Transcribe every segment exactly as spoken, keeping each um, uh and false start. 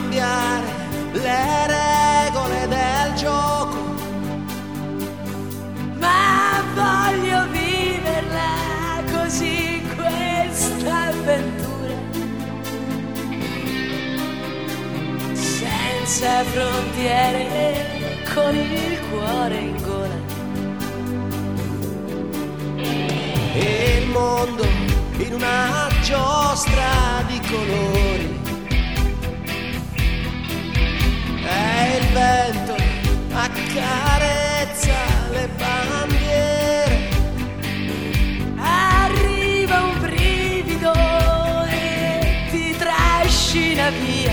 cambiare le regole del gioco, ma voglio viverla così questa avventura, senza frontiere, con il cuore in gola. E il mondo in una giostra di colori, e il vento accarezza le bandiere. Arriva un brivido e ti trascina via,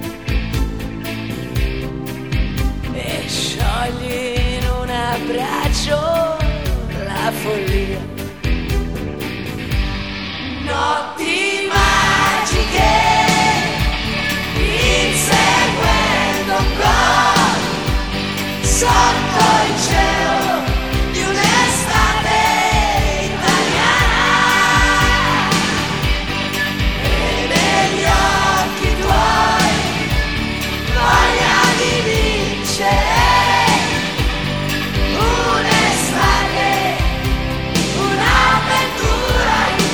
e sciogli in un abbraccio la follia. Notti magiche, inseguendo un gol sotto il cielo di un'estate italiana, e negli occhi tuoi voglia di vincere. Un'estate, un'avventura in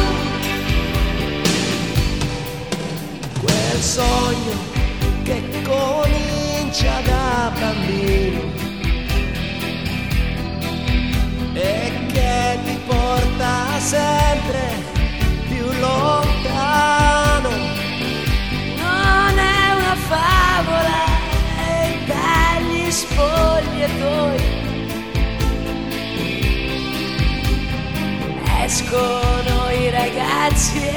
più. Quel sogno che comincia da bambino e che ti porta sempre più lontano. Non è una favola, è dagli spogliatoi escono i ragazzi